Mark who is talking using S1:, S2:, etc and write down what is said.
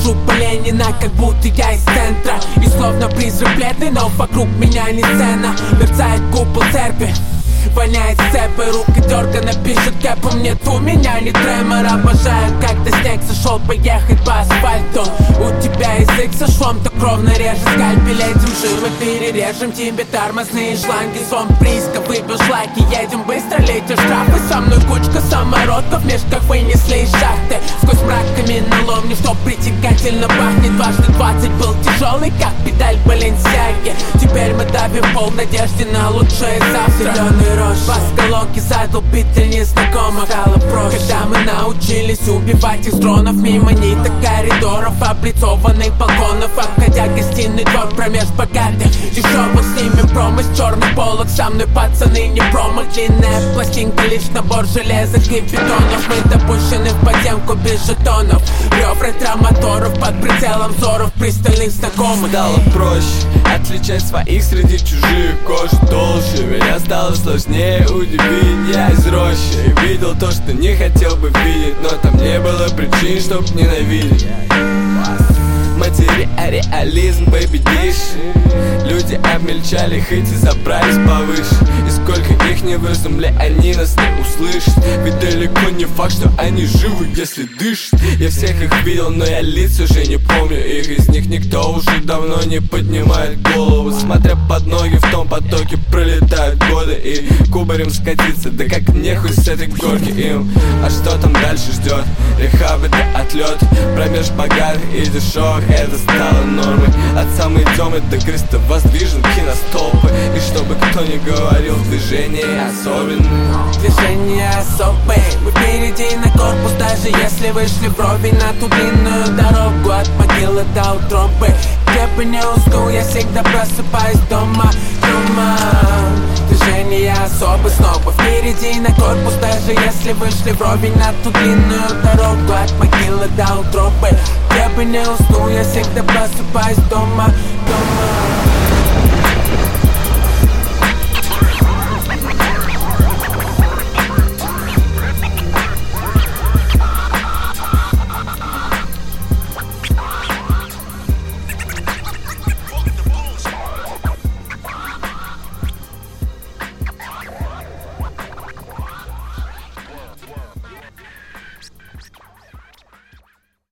S1: хожу по Ленина, как будто я из центра. И словно призрак бледный, но вокруг меня не сцена. Мерцает купол церкви, воняет цепи, рука дергана, пишет кэпом. Нет у меня ни тремора. Обожаю, когда снег сошел, поехать по асфальту. У тебя язык со швом-то кровно режет скальпель. Этим живо перережем тебе тормозные шланги. Звон прииска, выбил шлаки, едем быстро, летишь штрафы. Со мной кучка самородков, в мешках вынесли из шахты. Сквозь мрак каменоломни, что притягательно пахнет. 20 был тяжелый, как педаль Баленсиаги. Теперь мы давим пол в надежде на лучшее завтра. Зеленый рожь, бас колонки, задолбитель незнакомых. Стало проще, когда мы научились убивать из дронов. Мимо ниток коридоров, облицованных балконов. Обходя гостиный двор промеж богатых дешевых, снимем промо с черных полок. Со мной пацаны не промах. Длинная пластинка, лишь набор железок и бетонов. Мы допущены в подземку без жетонов. Рев ретро-моторов под прицелом взоров пристальных знакомых.
S2: Стало проще отличать своих среди чужих. Кожа толще, меня стало сложнее удивить. Я из рощи и видел то, что не хотел бы видеть, но там не было причин, чтоб ненавидеть. Материализм, бэйби, диш. Люди обмельчали, хоть и забрались повыше. И сколько их не вразумли, они нас не услышат. Ведь далеко не факт, что они живы, если дышат. Я всех их видел, но я лиц уже не помню их. Из них никто уже давно не поднимает голову. Смотря под ноги, в том потоке пролетают годы. И кубарем скатиться, да как мне хоть с этой горки им. А что там дальше ждет? Рехаб — это отлет. Промеж богатых и дешевых это стало нормой. От самой Демы до креста воздвижен киностолпы. И чтобы кто ни говорил, движение особенное.
S1: Движение особое. Мы впереди на корпус, даже если вышли вровень на ту длинную дорогу от могилы до утробы. Где бы не уснул, я всегда просыпаюсь дома. Движение особо снова впереди на корпус, даже если вышли вровень на ту длинную дорогу от могилы до утробы. Где бы не уснул, я всегда просыпаюсь дома.